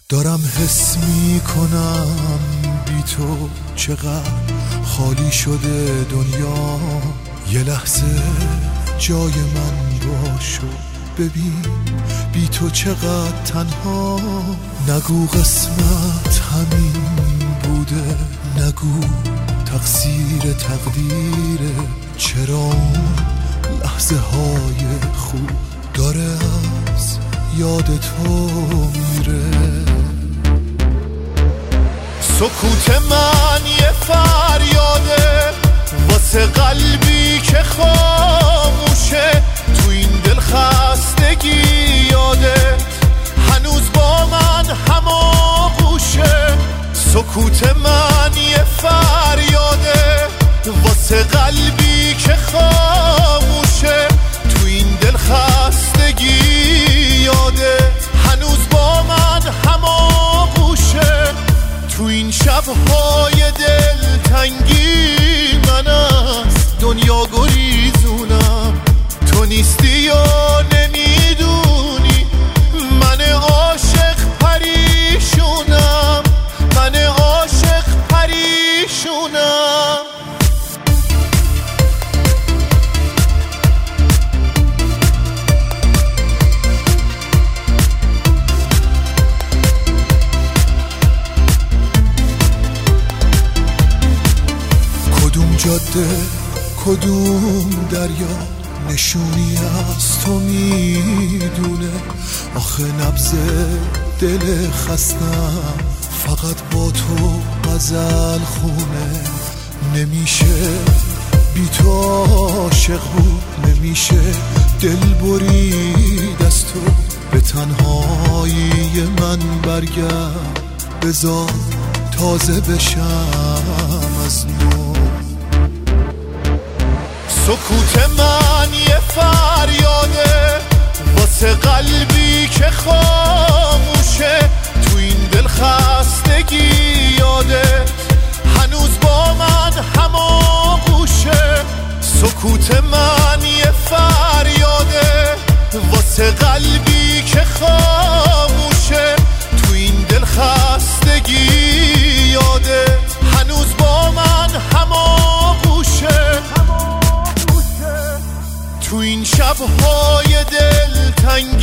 دارم حس میکنم بی تو چقدر خالی شده دنیا. یه لحظه جای من باش و ببین بی تو چقدر تنها. نگو قسمت همین بوده، نگو تقصیر تقدیره. چرا اون لحظه های خوب داره از یاد تو میره. سکوت من یه فریاده واسه قلبی که خاموشه. تو این دل خستگی یادت هنوز با من هماغوشه. سکوت من یه فریاده واسه قلبی که خاموشه. تو این دل خستگی یادت هنوز با من هماغوشه. تو این شب‌های دلتنگی من از دنیا گریزونم. تو نیستی و نمیدونی من عاشق پریشونم، من عاشق پریشونم. کدوم جاده کدوم دریا نشونی از تو میدونه. آخه نبض دل خستم فقط با تو غزل خونه. نمیشه بی تو عاشق بود، نمیشه دل برید از تو. به تنهایی من برگرد، بذار تازه بشم از نو. سکوت من یه فریاده واسه قلبی که خاموشه. تو این دل خستگی یادت هنوز با من هماغوشه. سکوت من یه فریاده واسه قلبی که خاموشه. تو این دل خستگی یادت هنوز با من هماغوشه. تو این شب‌های دلتنگی